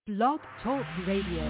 Blog Talk Radio.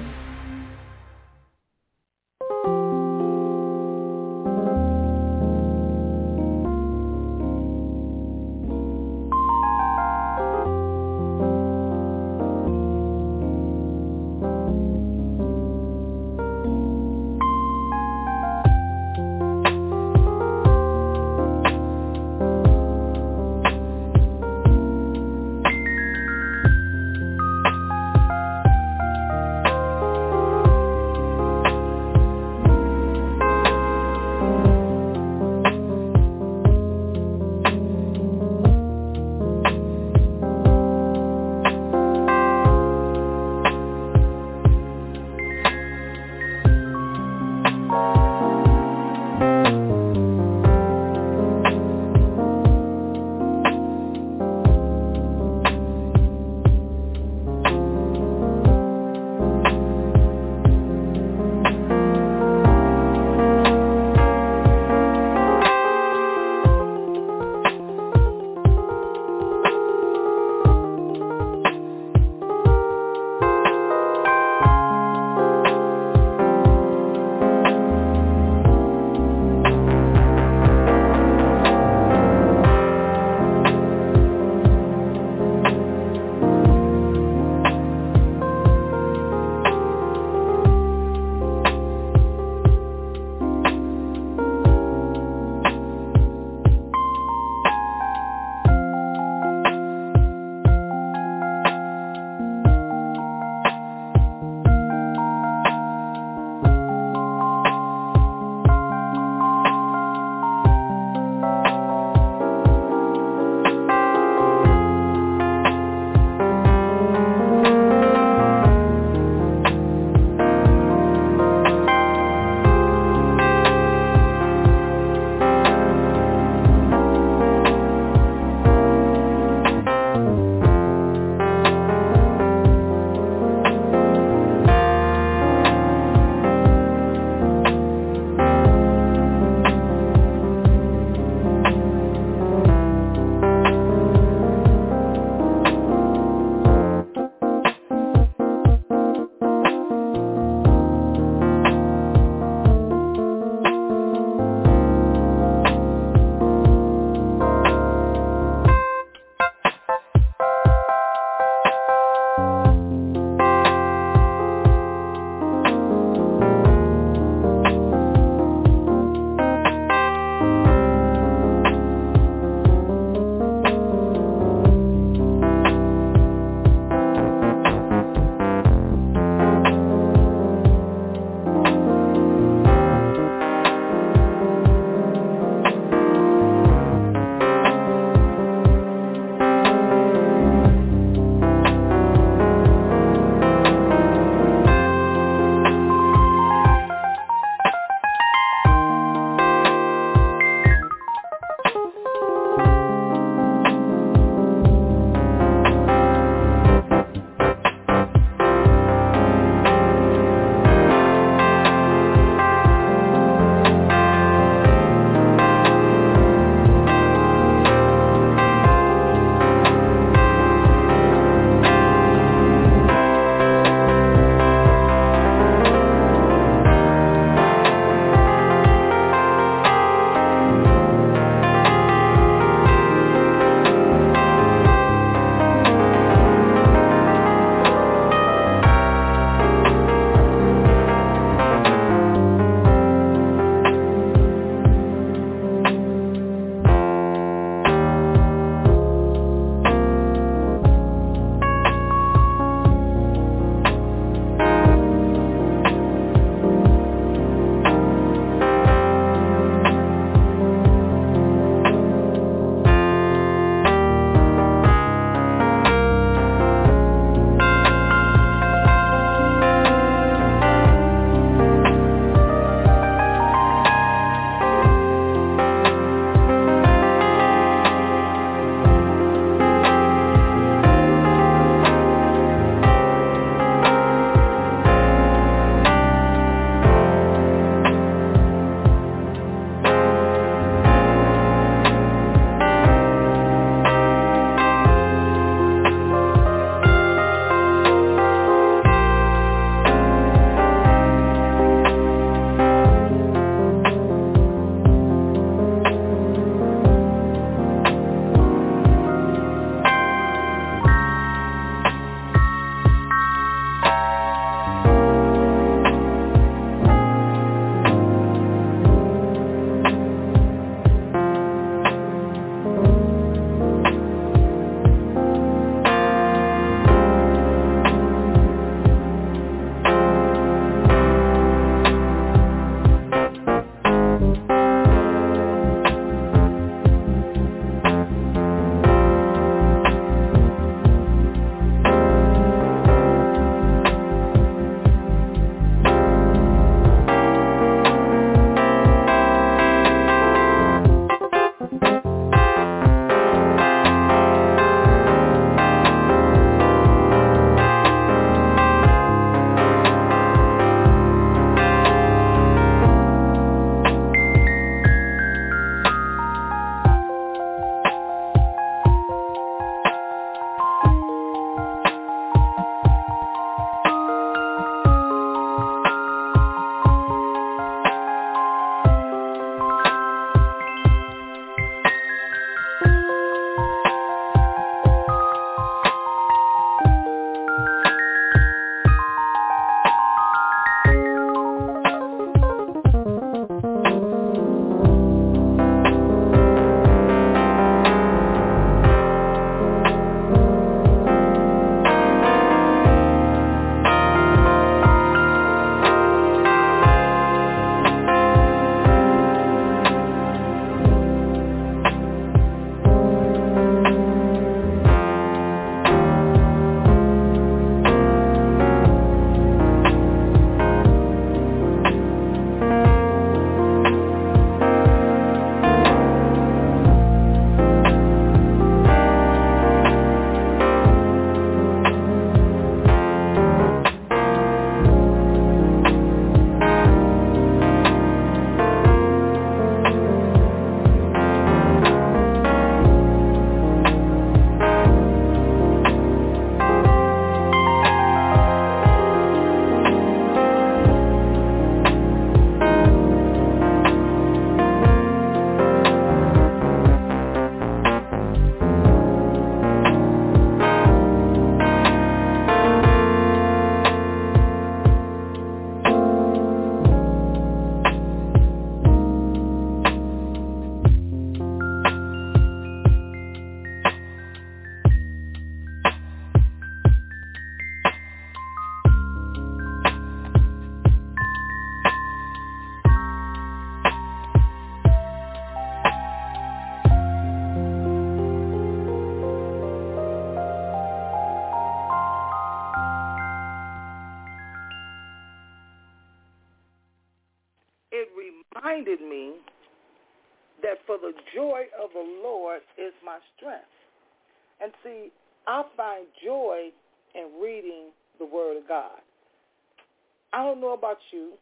reminded me that for the joy of the Lord is my strength. And see, I find joy in reading the Word of God. I don't know about you,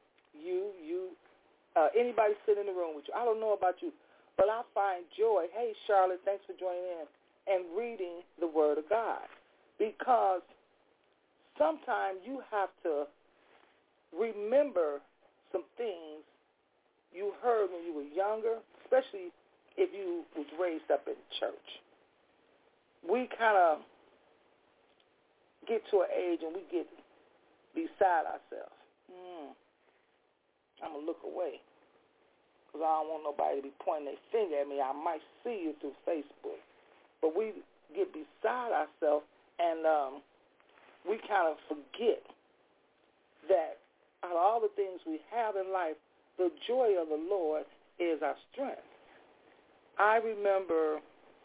anybody sitting in the room with you. I don't know about you, but I find joy. Hey, Charlotte, thanks for joining in, and reading the Word of God. Because sometimes you have to remember some things you heard when you were younger, especially if you was raised up in church. We kind of get to an age and we get beside ourselves. I'm going to look away because I don't want nobody to be pointing their finger at me. I might see you through Facebook. But we get beside ourselves and we kind of forget that out of all the things we have in life, the joy of the Lord is our strength. I remember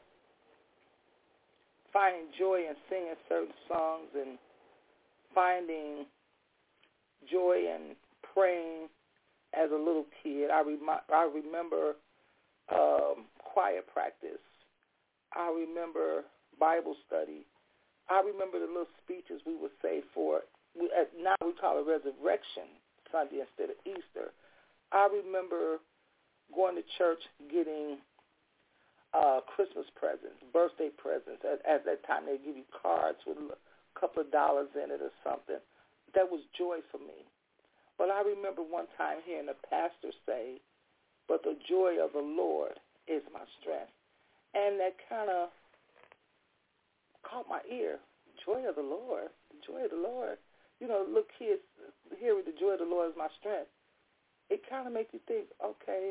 finding joy in singing certain songs and finding joy in praying as a little kid. I remember choir practice. I remember Bible study. I remember the little speeches we would say now we call it Resurrection Sunday instead of Easter. I remember going to church getting Christmas presents, birthday presents. At that time, they'd give you cards with a couple of dollars in it or something. That was joy for me. But I remember one time hearing a pastor say, but the joy of the Lord is my strength. And that kind of caught my ear. Joy of the Lord, the joy of the Lord. You know, little kids hearing the joy of the Lord is my strength. It kind of makes you think, okay,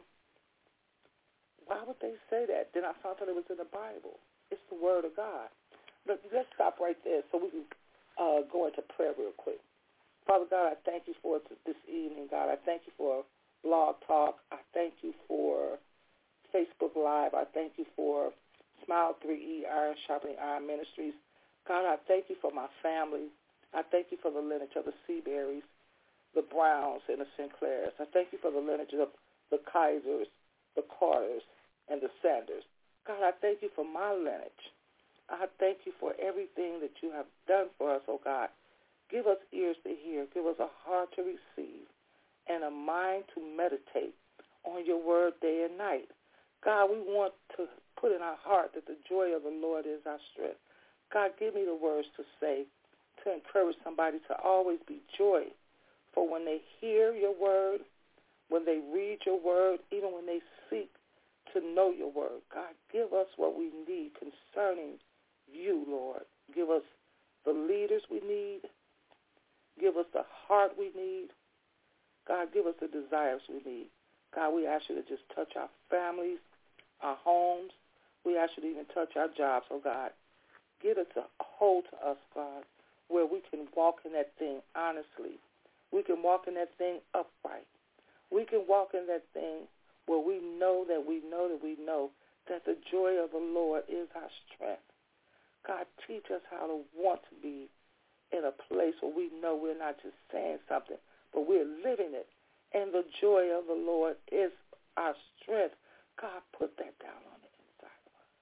why would they say that? Then I found out it was in the Bible. It's the Word of God. But let's stop right there so we can go into prayer real quick. Father God, I thank you for this evening, God. I thank you for Blog Talk. I thank you for Facebook Live. I thank you for Smile 3E, Iron Sharpening Iron Ministries. God, I thank you for my family. I thank you for the lineage of the Seaberries, the Browns, and the Sinclairs. I thank you for the lineage of the Kaisers, the Carters, and the Sanders. God, I thank you for my lineage. I thank you for everything that you have done for us, oh God. Give us ears to hear. Give us a heart to receive and a mind to meditate on your word day and night. God, we want to put in our heart that the joy of the Lord is our strength. God, give me the words to say to encourage somebody to always be joy. For when they hear your word, when they read your word, even when they seek to know your word, God, give us what we need concerning you, Lord. Give us the leaders we need. Give us the heart we need. God, give us the desires we need. God, we ask you to just touch our families, our homes. We ask you to even touch our jobs, oh God. Get us a hold to us, God, where we can walk in that thing honestly. We can walk in that thing upright. We can walk in that thing where we know that we know that we know that the joy of the Lord is our strength. God, teach us how to want to be in a place where we know we're not just saying something, but we're living it. And the joy of the Lord is our strength. God, put that down on the inside of us.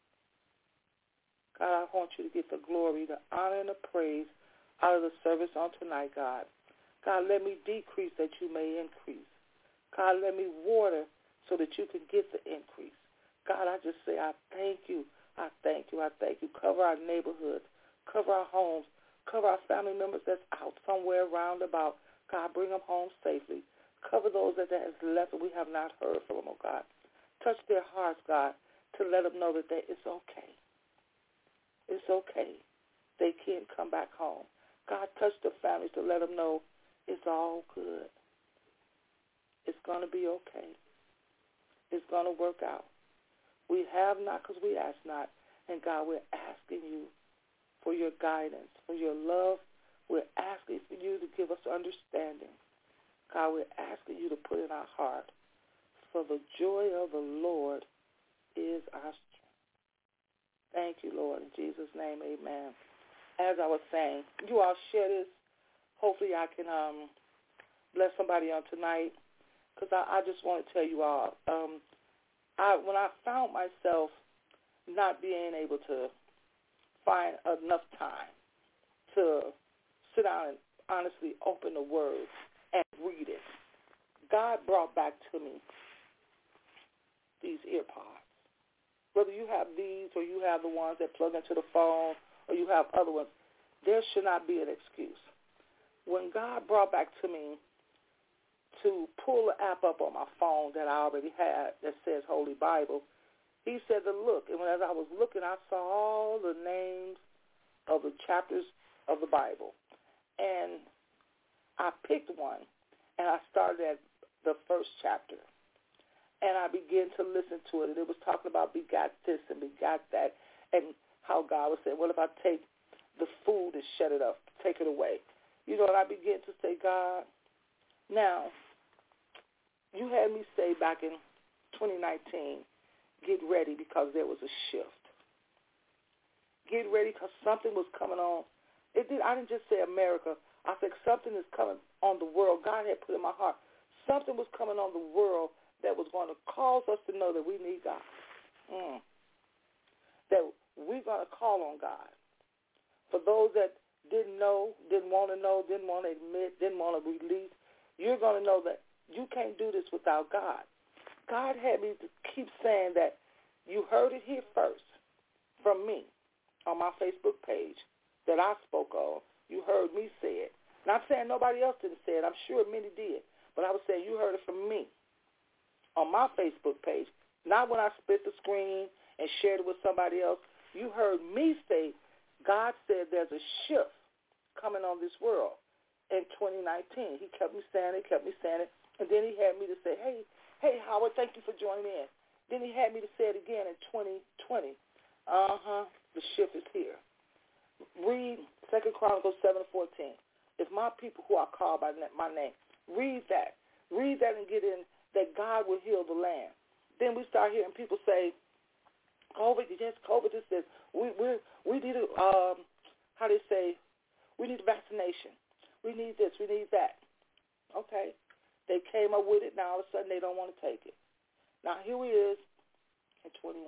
God, I want you to get the glory, the honor, and the praise out of the service on tonight, God. God, let me decrease that you may increase. God, let me water so that you can get the increase. God, I just say I thank you. I thank you. I thank you. Cover our neighborhoods. Cover our homes. Cover our family members that's out somewhere around about. God, bring them home safely. Cover those that has left and we have not heard from them, oh God. Touch their hearts, God, to let them know that it's okay. It's okay. They can come back home. God, touch the families to let them know it's all good. It's going to be okay. It's going to work out. We have not because we ask not. And God, we're asking you for your guidance, for your love. We're asking for you to give us understanding. God, we're asking you to put in our heart, for the joy of the Lord is our strength. Thank you, Lord. In Jesus' name, amen. As I was saying, you all share this. Hopefully I can bless somebody on tonight. because I just want to tell you all, when I found myself not being able to find enough time to sit down and honestly open the Word and read it, God brought back to me these ear pods. Whether you have these or you have the ones that plug into the phone or you have other ones, there should not be an excuse. When God brought back to me to pull the app up on my phone that I already had that says Holy Bible, he said to look. And as I was looking, I saw all the names of the chapters of the Bible. And I picked one, and I started at the first chapter. And I began to listen to it. And it was talking about begot this and begot that, and how God was saying, well, if I take the food and shut it up, take it away. You know, and I began to say, God, now, you had me say back in 2019, get ready because there was a shift. Get ready because something was coming on. I didn't just say America. I said something is coming on the world. God had put in my heart. Something was coming on the world that was going to cause us to know that we need God. That we're going to call on God. For those that didn't know, didn't want to know, didn't want to admit, didn't want to release, you're going to know that you can't do this without God. God had me to keep saying that you heard it here first from me on my Facebook page that I spoke of. You heard me say it. Not saying nobody else didn't say it. I'm sure many did. But I was saying you heard it from me on my Facebook page. Not when I split the screen and shared it with somebody else. You heard me say, God said there's a shift coming on this world in 2019. He kept me saying it, and then he had me to say, hey, Howard, thank you for joining in. Then he had me to say it again in 2020. The shift is here. Read 2 Chronicles 7:14. If my people who are called by my name, read that. Read that and get in that God will heal the land. Then we start hearing people say, COVID, yes, COVID is this. We need a, how they say, we need a vaccination. We need this, we need that. Okay. They came up with it. Now all of a sudden they don't want to take it. Now here we is in 21.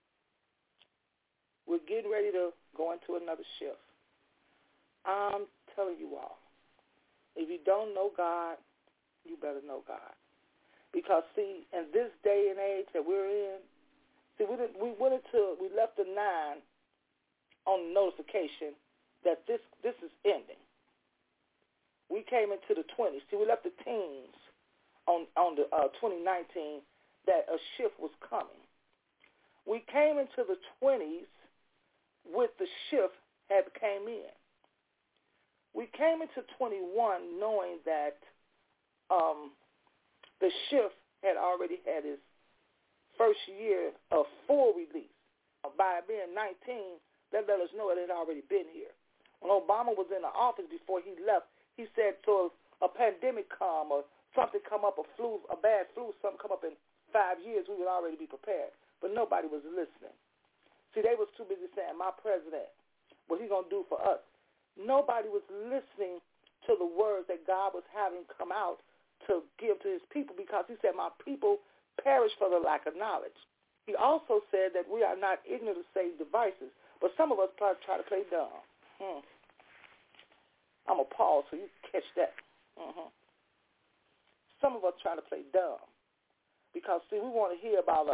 We're getting ready to go into another shift. I'm telling you all, if you don't know God, you better know God. Because, see, in this day and age that we're in, see, we left the 9 on the notification that this is ending. We came into the 20s. See, we left the teens on the 2019 that a shift was coming. We came into the 20s with the shift had came in. We came into 21 knowing that the shift had already had its first year of full release. By being 19, that let us know it had already been here. When Obama was in the office before he left, he said, so if a pandemic come or something come up, a bad flu, something come up in 5 years, we would already be prepared. But nobody was listening. See, they was too busy saying, my president, what he going to do for us? Nobody was listening to the words that God was having come out to give to his people, because he said, my people perish for the lack of knowledge. He also said that we are not ignorant of Satan's devices, but some of us try to play dumb. I'm going to pause so you catch that. Some of us try to play dumb because, see, we want to hear about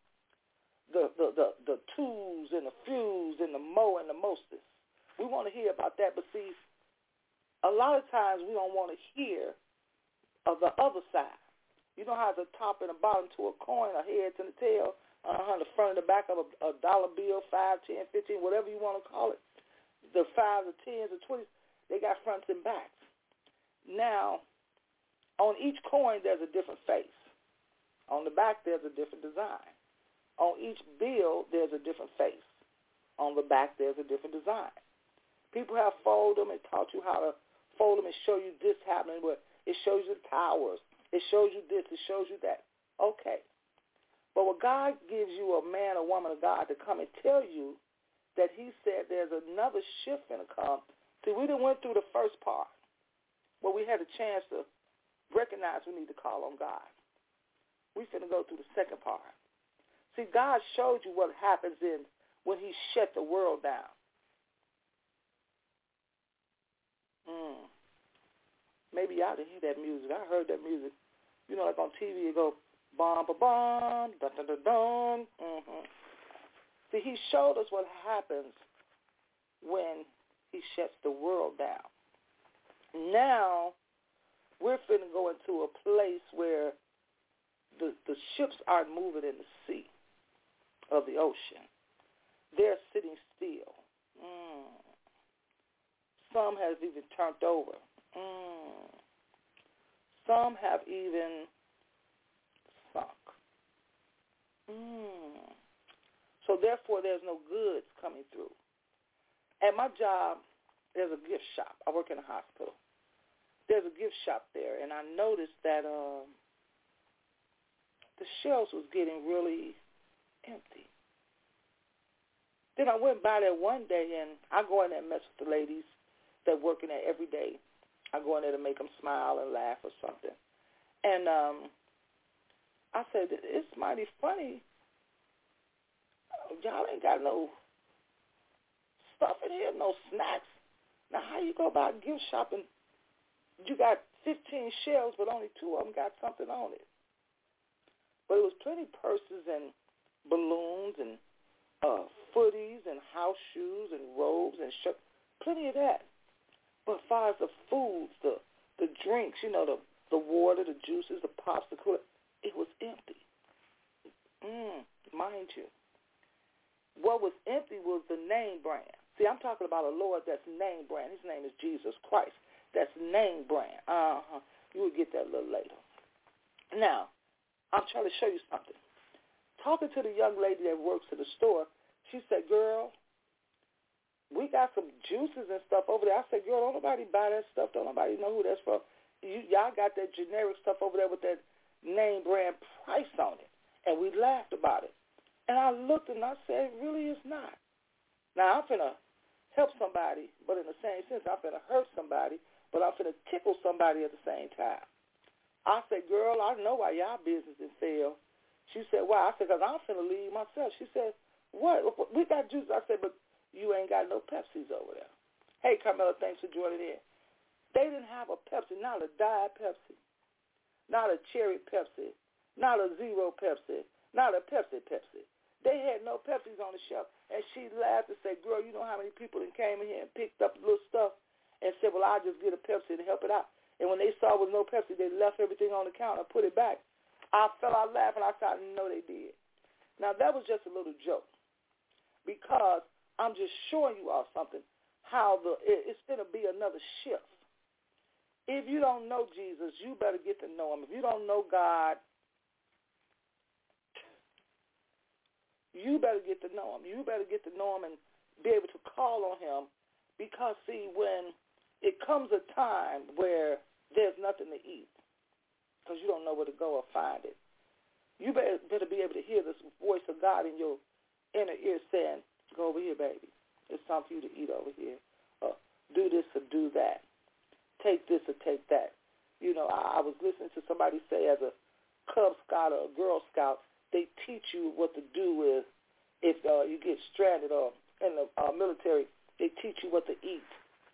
the twos and the fews and the mo and the mostest. We want to hear about that, but see, a lot of times we don't want to hear of the other side. You know how the top and the bottom to a coin, a head to the tail, the front and the back of a dollar bill, 5, 10, 15, whatever you want to call it. The 5s, the 10s, the 20s, they got fronts and backs. Now, on each coin, there's a different face. On the back, there's a different design. On each bill, there's a different face. On the back, there's a different design. People have folded them and taught you how to fold them and show you this happening, but it shows you the towers. It shows you this. It shows you that. Okay. But when God gives you a man or woman of God to come and tell you that he said there's another shift going to come, see, we done went through the first part where we had a chance to recognize we need to call on God. we finna go through the second part. See, God showed you what happens when he shut the world down. Maybe y'all didn't hear that music. I heard that music. You know, like on TV, you go, bum, ba, bum, dun, dun, dun, dun. See, he showed us what happens when he shuts the world down. Now, we're finna go into a place where the ships aren't moving in the sea of the ocean. They're sitting still. Some have even turned over. Some have even sunk. So therefore, there's no goods coming through. At my job, there's a gift shop. I work in a hospital. There's a gift shop there, and I noticed that the shelves was getting really empty. Then I went by there one day, and I go in there and mess with the ladies that work in there every day. I go in there to make them smile and laugh or something. And I said, it's mighty funny. Y'all ain't got no stuff in here, no snacks. Now, how you go about gift shopping? You got 15 shelves, but only 2 of them got something on it. But it was plenty purses and balloons and footies and house shoes and robes and shirts, plenty of that. But as far as the foods, the drinks, you know, the water, the juices, the pops, the cooler, it was empty. Mind you. What was empty was the name brand. See, I'm talking about a Lord that's name brand. His name is Jesus Christ. That's name brand. You will get that a little later. Now, I'm trying to show you something. Talking to the young lady that works at the store, she said, girl, we got some juices and stuff over there. I said, girl, don't nobody buy that stuff. Don't nobody know who that's from. Y'all got that generic stuff over there with that name brand price on it. And we laughed about it. And I looked and I said, it really is not. Now, I'm finna help somebody, but in the same sense, I'm finna hurt somebody, but I'm finna tickle somebody at the same time. I said, girl, I know why y'all business didn't fail. She said, why? I said, because I'm finna leave myself. She said, what? We got juice. I said, but you ain't got no Pepsis over there. Hey, Carmela, thanks for joining in. They didn't have a Pepsi, not a Diet Pepsi, not a Cherry Pepsi, not a Zero Pepsi, not a Pepsi. They had no Pepsis on the shelf. And she laughed and said, girl, you know how many people that came in here and picked up little stuff and said, well, I'll just get a Pepsi to help it out. And when they saw there was no Pepsi, they left everything on the counter, put it back. I fell out laughing. I said, I know they did. Now, that was just a little joke because I'm just showing you all something, how it's going to be another shift. If you don't know Jesus, you better get to know him. If you don't know God, you better get to know him. You better get to know him and be able to call on him because, see, when it comes a time where there's nothing to eat because you don't know where to go or find it, you better be able to hear this voice of God in your inner ear saying, go over here, baby. There's something for you to eat over here. Or do this or do that. Take this or take that. You know, I was listening to somebody say as a Cub Scout or a Girl Scout, they teach you what to do with if you get stranded or in the military. They teach you what to eat.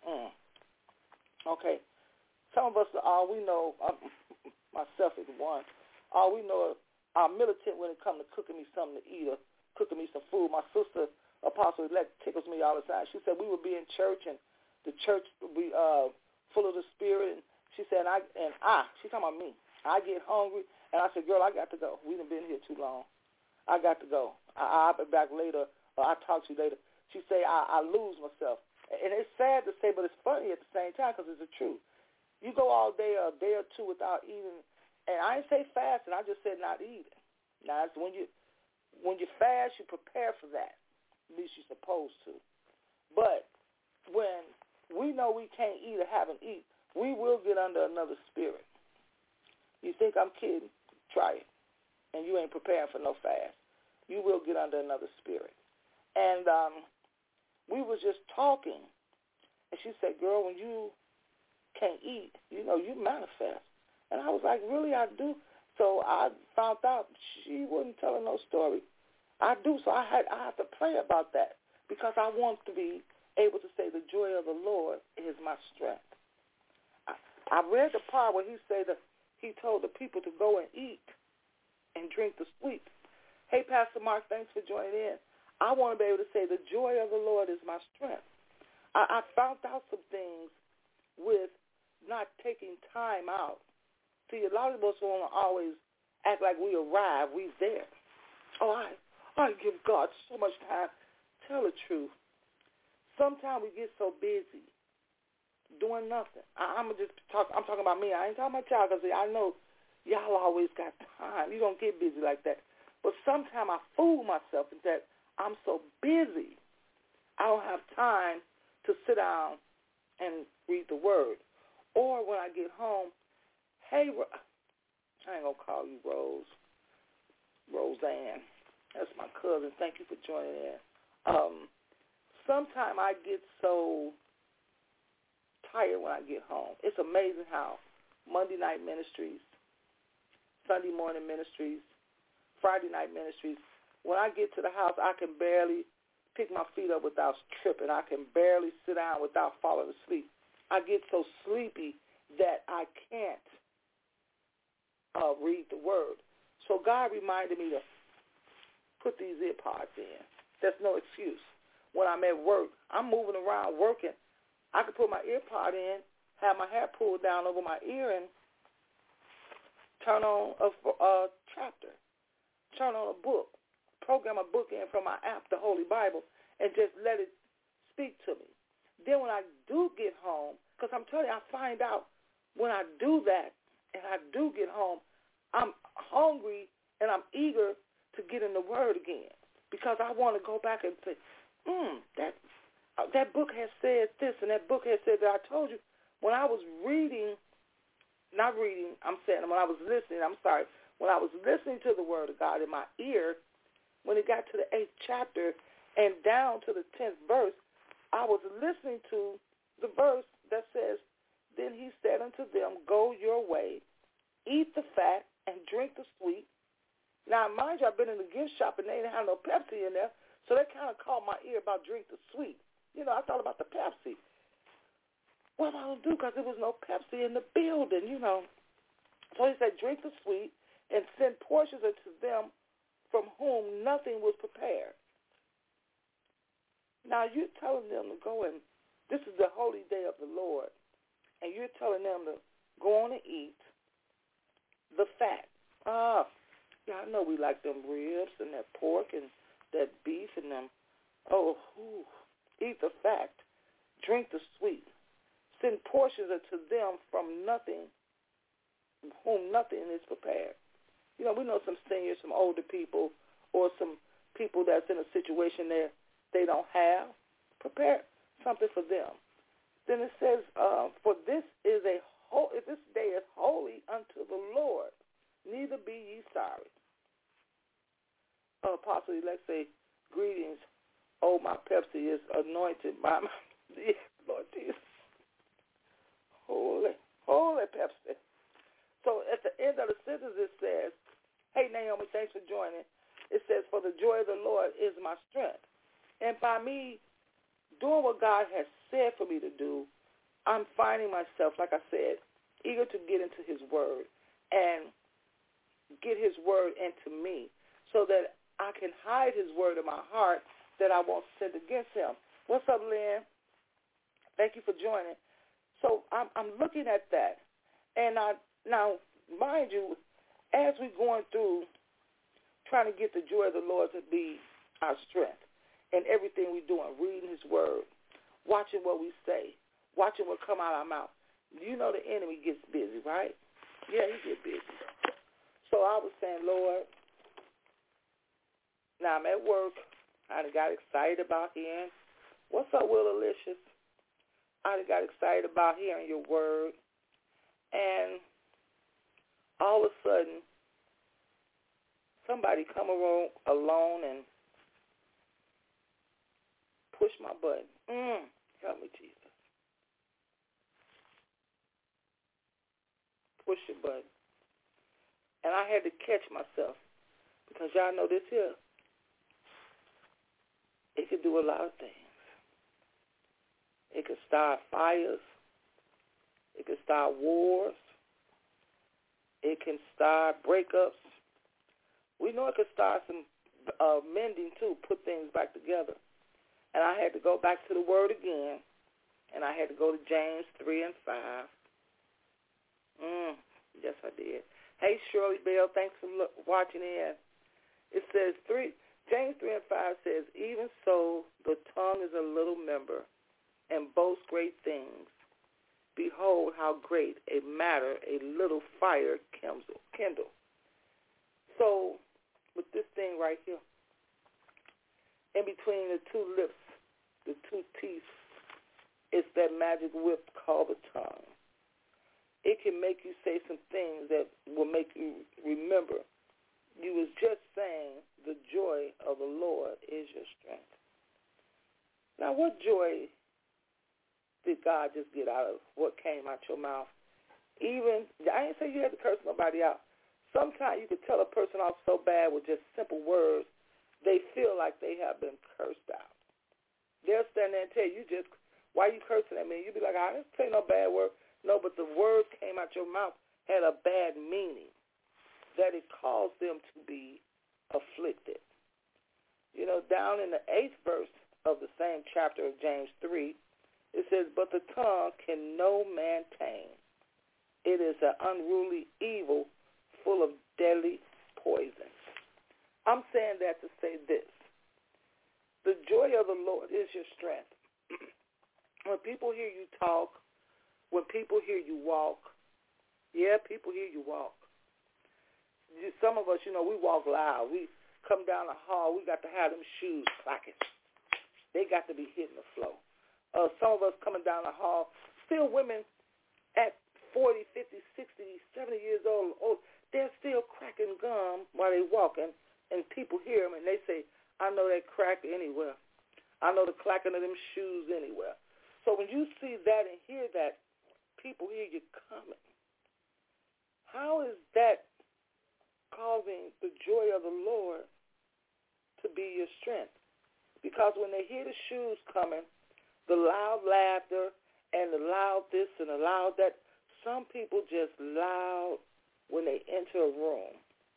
Okay. Some of us, all we know, myself is one, all we know are militant when it comes to cooking me something to eat or cooking me some food. My sister, Apostle-elect, tickles me all the time. She said we would be in church and the church would be full of the Spirit. And she said, she's talking about me. I get hungry. And I said, girl, I got to go. We done been here too long. I got to go. I'll be back later, or I'll talk to you later. She say, I lose myself. And it's sad to say, but it's funny at the same time because it's the truth. You go all day or a day or two without eating, and I didn't say fasting. I just said not eating. Now, it's when you fast, you prepare for that. At least you're supposed to. But when we know we can't eat or haven't eaten, we will get under another spirit. You think I'm kidding? Try it. And you ain't preparing for no fast. You will get under another spirit. And we was just talking, and she said, girl, when you can't eat, you know, you manifest. And I was like, really, I do? So I found out she wasn't telling no story. I do, so I have to pray about that because I want to be able to say the joy of the Lord is my strength. I read the part where he said that he told the people to go and eat and drink the sweet. Hey, Pastor Mark, thanks for joining in. I want to be able to say the joy of the Lord is my strength. I found out some things with not taking time out. See, a lot of us want to always act like we arrived, we there. Oh, I give God so much time. Tell the truth. Sometimes we get so busy doing nothing. I'm talking about me. I ain't talking about y'all because I know y'all always got time. You don't get busy like that. But sometimes I fool myself and that I'm so busy, I don't have time to sit down and read the word. Or when I get home, hey, I ain't going to call you Roseanne. That's my cousin. Thank you for joining in. Sometimes I get so tired when I get home. It's amazing how Monday night ministries, Sunday morning ministries, Friday night ministries, when I get to the house, I can barely pick my feet up without tripping. I can barely sit down without falling asleep. I get so sleepy that I can't read the word. So God reminded me to put these ear pods in. That's no excuse. When I'm at work, I'm moving around working. I can put my ear pod in, have my hair pulled down over my ear, and turn on a chapter, turn on a book, program a book in from my app, the Holy Bible, and just let it speak to me. Then when I do get home, because I'm telling you, I find out when I do that and I do get home, I'm hungry and I'm eager to get in the Word again because I want to go back and say, that book has said this and that book has said that. I told you when I was when I was listening, when I was listening to the Word of God in my ear, when it got to the 8th chapter and down to the 10th verse, I was listening to the verse that says, then he said unto them, go your way, eat the fat and drink the sweet. Now, mind you, I've been in the gift shop and they didn't have no Pepsi in there, so that kind of caught my ear about drink the sweet. You know, I thought about the Pepsi. What am I going to do? Because there was no Pepsi in the building, you know. So he said, drink the sweet and send portions unto them from whom nothing was prepared. Now, you're telling them to go and, this is the holy day of the Lord, and you're telling them to go on and eat the fat. Yeah, I know we like them ribs and that pork and that beef and them. Eat the fat, drink the sweet. Send portions unto them from nothing, whom nothing is prepared. You know, we know some seniors, some older people, or some people that's in a situation that they don't have. Prepare something for them. Then it says, for this day is holy unto the Lord. Neither be ye sorry. Apostle Elect say, greetings. Oh, my Pepsi is anointed by my Lord Jesus. Holy Pepsi. So at the end of the sentence it says, hey, Naomi, thanks for joining. It says, for the joy of the Lord is my strength. And by me doing what God has said for me to do, I'm finding myself, like I said, eager to get into his word and get his word into me so that I can hide his word in my heart that I won't sin against him. What's up, Lynn? Thank you for joining. So I'm looking at that. And now, mind you, as we're going through trying to get the joy of the Lord to be our strength in everything we're doing, reading his word, watching what we say, watching what come out of our mouth. You know the enemy gets busy, right? Yeah, he gets busy. So I was saying, Lord, now I'm at work. I done got excited about hearing. What's up, Will Alicious? I done got excited about hearing your word. And all of a sudden, somebody come along and push my button. Help me, Jesus. Push your button. And I had to catch myself because y'all know this here. It could do a lot of things. It could start fires. It could start wars. It can start breakups. We know it could start some mending too, put things back together. And I had to go back to the Word again, and I had to go to James 3 and 5. Yes, I did. Hey, Shirley Bell, thanks for watching in. It says James 3 and 5 says, even so the tongue is a little member and boasts great things. Behold how great a matter a little fire kindle. So with this thing right here, in between the two lips, the two teeth, it's that magic whip called the tongue. It can make you say some things that will make you remember. You was just saying the joy of the Lord is your strength. Now, what joy did God just get out of what came out your mouth? Even, I didn't say you had to curse nobody out. Sometimes you could tell a person off so bad with just simple words, they feel like they have been cursed out. They'll stand there and tell you just, why you cursing at me? You be like, I didn't say no bad word. No, but the words came out your mouth had a bad meaning, that it caused them to be afflicted. You know, down in the 8th verse of the same chapter of James 3, it says, but the tongue can no man tame. It is an unruly evil full of deadly poison. I'm saying that to say this. The joy of the Lord is your strength. When people hear you talk, when people hear you walk, people hear you walk. Some of us, we walk loud. We come down the hall, we got to have them shoes clacking. They got to be hitting the floor. Some of us coming down the hall, still women at 40, 50, 60, 70 years old, they're still cracking gum while they're walking, and people hear them, and they say, I know that crack anywhere. I know the clacking of them shoes anywhere. So when you see that and hear that, people hear you coming. How is that causing the joy of the Lord to be your strength? Because when they hear the shoes coming, the loud laughter and the loud this and the loud that, some people just loud when they enter a room.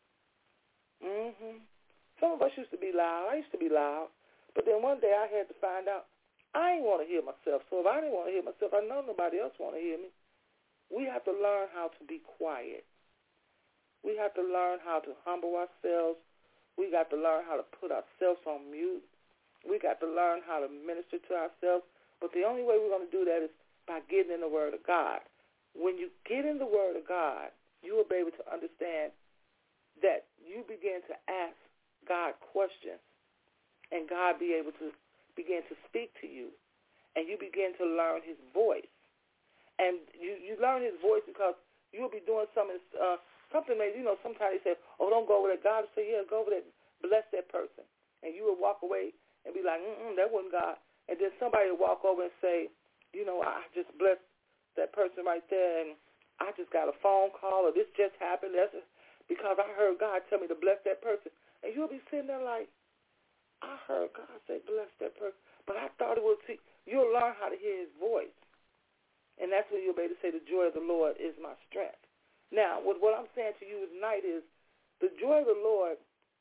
Some of us used to be loud. I used to be loud. But then one day I had to find out I didn't want to hear myself. So if I didn't want to hear myself, I know nobody else want to hear me. We have to learn how to be quiet. We have to learn how to humble ourselves. We got to learn how to put ourselves on mute. We got to learn how to minister to ourselves. But the only way we're going to do that is by getting in the Word of God. When you get in the Word of God, you will be able to understand that you begin to ask God questions, and God be able to begin to speak to you, and you begin to learn His voice. And you learn His voice because you'll be doing something that, sometimes they say, don't go over there. God will say, yeah, go over there, bless that person. And you will walk away and be like, that wasn't God. And then somebody will walk over and say, I just blessed that person right there, and I just got a phone call, or this just happened. That's because I heard God tell me to bless that person. And you'll be sitting there like, I heard God say bless that person, but I thought it was, you'll learn how to hear His voice. And that's when you'll be able to say the joy of the Lord is my strength. Now, what I'm saying to you tonight is the joy of the Lord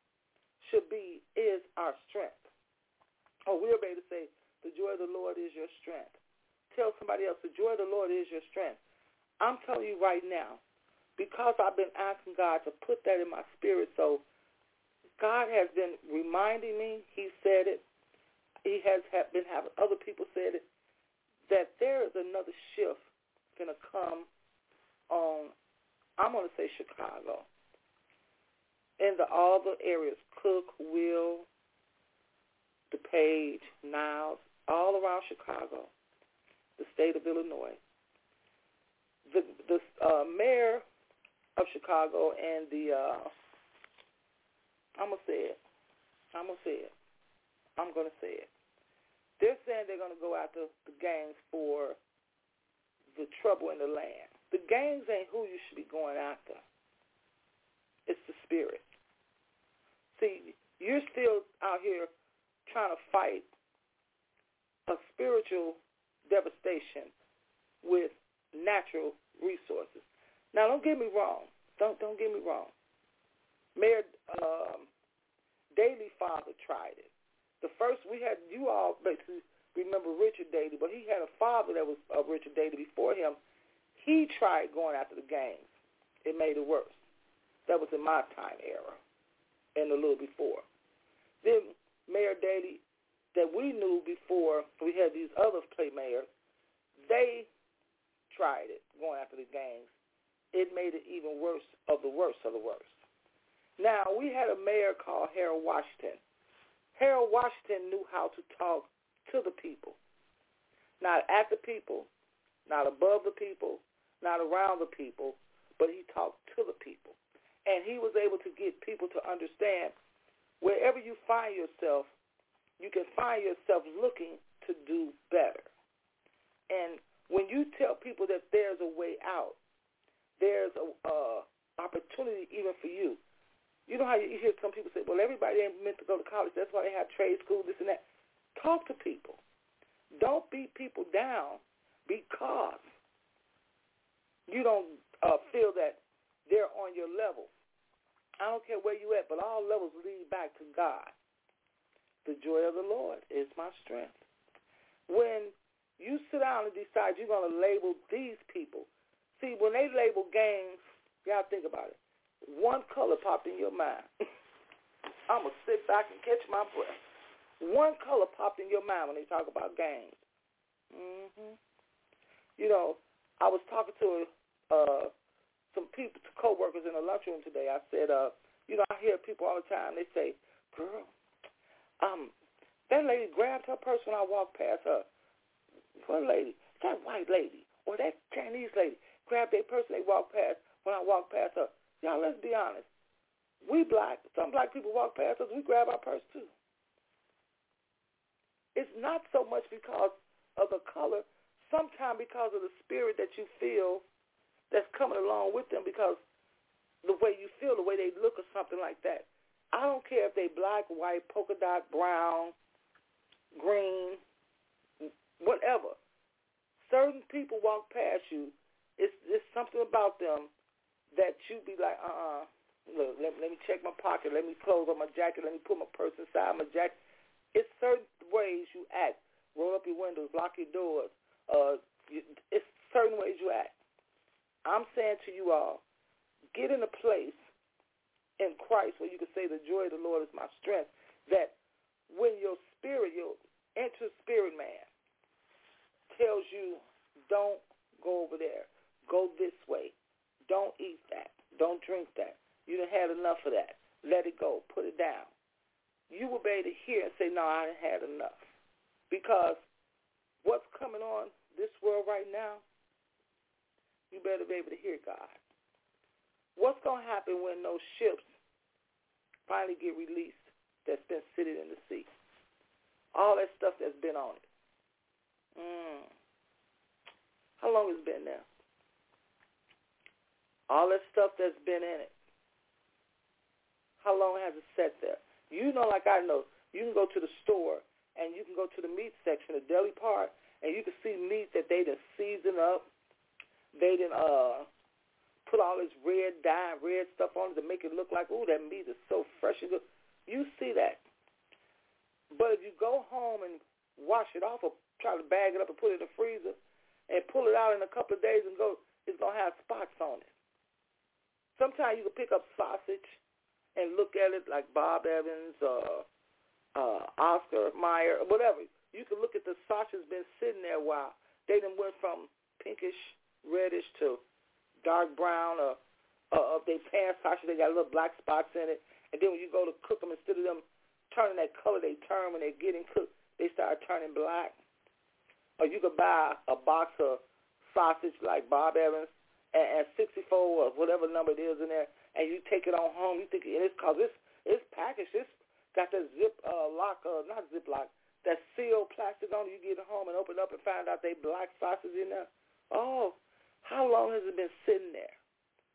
is our strength. We'll be able to say the joy of the Lord is your strength. Tell somebody else the joy of the Lord is your strength. I'm telling you right now, because I've been asking God to put that in my spirit, so God has been reminding me, He said it, He has been having other people say it, that there is another shift going to come on, I'm going to say Chicago, in all the areas, Cook, Will, DuPage, Niles, all around Chicago, the state of Illinois. The mayor of Chicago and I'm going to say it. They're saying they're going to go after the gangs for the trouble in the land. The gangs ain't who you should be going after. spirit. See, you're still out here trying to fight a spiritual devastation with natural resources. Now, don't get me wrong. Don't get me wrong. Mayor Daley father tried it. The first we had, you all basically remember Richard Daley, but he had a father that was Richard Daley before him. He tried going after the gangs. It made it worse. That was in my time era and a little before. Then Mayor Daley, that we knew before we had these other play mayors, they tried it, going after the gangs. It made it even worse of the worst of the worst. Now, we had a mayor called Harold Washington. Harold Washington knew how to talk to the people, not at the people, not above the people, not around the people, but he talked to the people. And he was able to get people to understand wherever you find yourself, you can find yourself looking to do better. And when you tell people that there's a way out, there's a opportunity even for you. You know how you hear some people say, well, everybody ain't meant to go to college. That's why they have trade school, this and that. Talk to people. Don't beat people down because you don't feel that they're on your level. I don't care where you at, but all levels lead back to God. The joy of the Lord is my strength. When you sit down and decide you're going to label these people, see, when they label gangs, you got to think about it. One color popped in your mind. I'm going to sit back and catch my breath. One color popped in your mind when they talk about gangs. Mm-hmm. You know, I was talking to some people, co-workers in the lunchroom today. I said, you know, I hear people all the time. They say, girl, that lady grabbed her purse when I walked past her. What lady? That white lady or that Chinese lady grabbed their purse and they walked past when I walked past her. Y'all, let's be honest. We black, some black people walk past us, we grab our purse too. It's not so much because of the color, sometimes because of the spirit that you feel that's coming along with them, because the way you feel, the way they look or something like that. I don't care if they black, white, polka dot, brown, green, whatever. Certain people walk past you. It's something about them that you be like, look, let me check my pocket. Let me close on my jacket. Let me put my purse inside my jacket. It's certain ways you act. Roll up your windows, lock your doors. It's certain ways you act. I'm saying to you all, get in a place in Christ where you can say the joy of the Lord is my strength, that when your spirit, your inner spirit man tells you, don't go over there, go this way, don't eat that, don't drink that, you done had enough of that, let it go, put it down. You will be able to hear and say, no, I done had enough. Because what's coming on this world right now, you better be able to hear God. What's going to happen when those ships finally get released that's been sitting in the sea? All that stuff that's been on it. How long has it been there? All that stuff that's been in it. How long has it sat there? You know, like I know, you can go to the store and you can go to the meat section, the deli part, and you can see meat that they done seasoned up. They done put all this red dye and red stuff on it to make it look like, ooh, that meat is so fresh and good. You see that. But if you go home and wash it off or try to bag it up and put it in the freezer and pull it out in a couple of days and go, it's going to have spots on it. Sometimes you can pick up sausage and look at it like Bob Evans, Oscar Mayer, whatever. You can look at the sausage been sitting there a while. They done went from pinkish, reddish to dark brown, or if they pan sausage, they got little black spots in it. And then when you go to cook them, instead of them turning that color they turn when they're getting cooked, they start turning black. Or you could buy a box of sausage like Bob Evans and 64 or whatever number it is in there, and you take it on home. You think it's because it's packaged. It's got that zip lock, not zip lock, that sealed plastic on it. You get it home and open it up and find out they black sausage in there. Oh, how long has it been sitting there?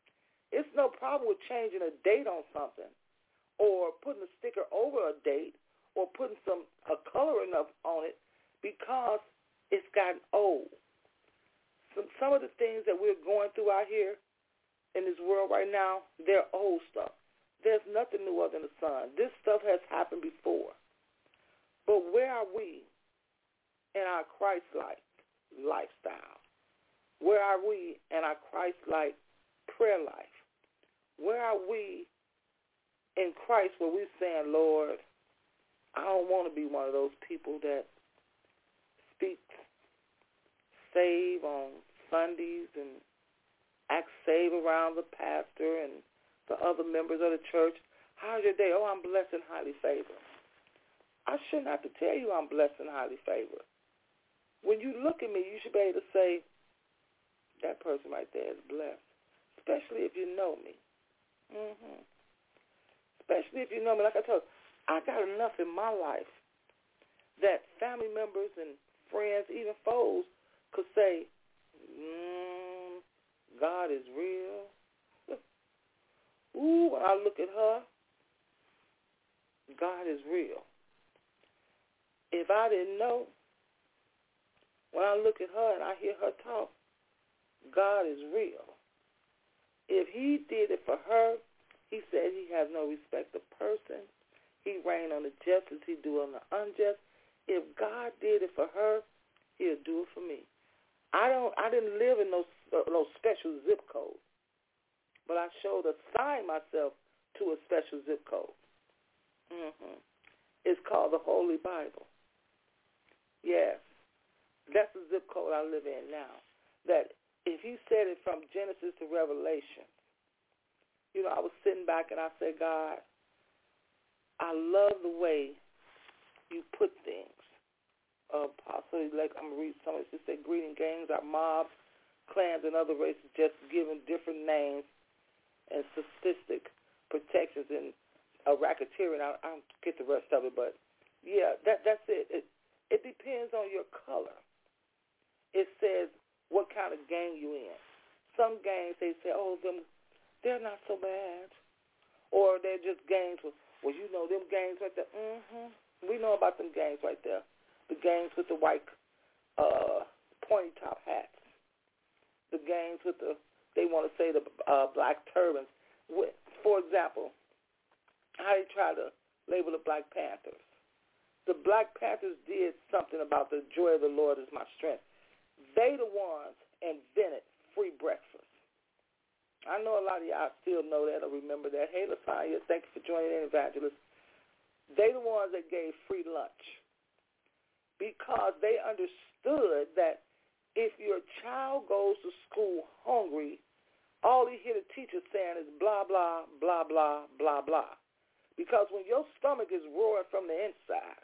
It's no problem with changing a date on something or putting a sticker over a date or putting a coloring up on it because it's gotten old. Some of the things that we're going through out here in this world right now, they're old stuff. There's nothing new under the sun. This stuff has happened before. But where are we in our Christ-like lifestyle? Where are we in our Christ-like prayer life? Where are we in Christ where we're saying, Lord, I don't want to be one of those people that speaks save on Sundays and act save around the pastor and the other members of the church. How's your day? Oh, I'm blessed and highly favored. I shouldn't have to tell you I'm blessed and highly favored. When you look at me, you should be able to say, that person right there is blessed, especially if you know me. Especially if you know me. Like I told you, I got enough in my life that family members and friends, even foes, could say, God is real. Ooh, when I look at her, God is real. If I didn't know, when I look at her and I hear her talk, God is real. If he did it for her, he said he has no respect of person. He reign on the just as he do on the unjust. If God did it for her, he'll do it for me. I didn't live in no special zip code, but I showed assigned myself to a special zip code. It's called the Holy Bible. Yes, that's the zip code I live in now. That if you said it from Genesis to Revelation, you know, I was sitting back and I said, God, I love the way you put things. Possibly, like I'm going to read some of this. It said, greeting gangs are mobs, clans, and other races just given different names and statistic protections and racketeering. I don't get the rest of it, but yeah, that's it. It depends on your color. It says what kind of gang you in. Some gangs, they say, oh, they're not so bad. Or they're just gangs with, well, you know, them gangs right there. We know about them gangs right there. The gangs with the white pointy top hats. The gangs with they want to say the black turbans. For example, how they try to label the Black Panthers. The Black Panthers did something about the joy of the Lord is my strength. They the ones invented free breakfast. I know a lot of y'all still know that or remember that. Hey, LaSanya, thank you for joining in, Evangelist. They the ones that gave free lunch because they understood that if your child goes to school hungry, all you hear the teacher saying is blah, blah, blah, blah, blah, blah. Because when your stomach is roaring from the inside,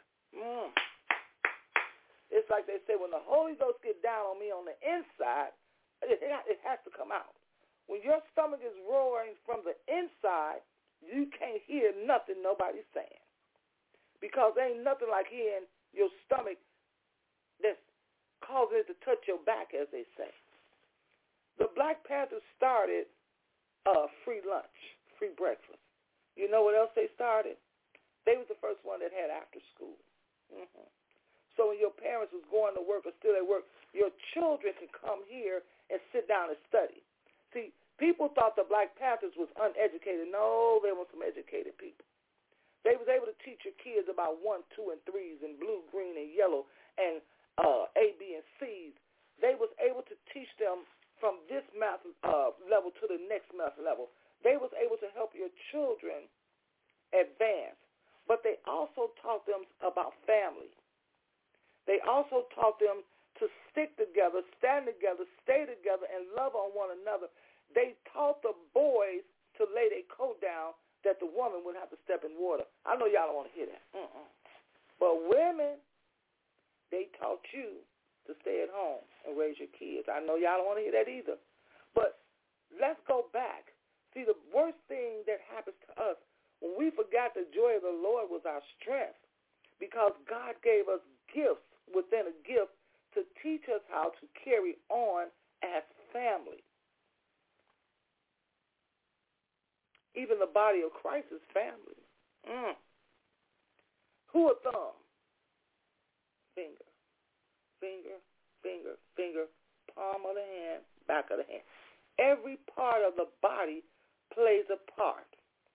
it's like they say, when the Holy Ghost gets down on me on the inside, it has to come out. When your stomach is roaring from the inside, you can't hear nothing nobody's saying. Because there ain't nothing like hearing your stomach that's causing it to touch your back, as they say. The Black Panthers started free lunch, free breakfast. You know what else they started? They was the first one that had after school. So when your parents was going to work or still at work, your children can come here and sit down and study. See, people thought the Black Panthers was uneducated. No, they were some educated people. They was able to teach your kids about 1, 2, and 3s and blue, green, and yellow and A, B, and C's. They was able to teach them from this math level to the next math level. They was able to help your children advance. But they also taught them about family. They also taught them to stick together, stand together, stay together, and love on one another. They taught the boys to lay their coat down that the woman wouldn't have to step in water. I know y'all don't want to hear that. But women, they taught you to stay at home and raise your kids. I know y'all don't want to hear that either. But let's go back. See, the worst thing that happens to us when we forgot the joy of the Lord was our strength, because God gave us gifts within a gift to teach us how to carry on as family. Even the body of Christ is family. Who a thumb? Finger, finger, finger, finger, palm of the hand, back of the hand. Every part of the body plays a part.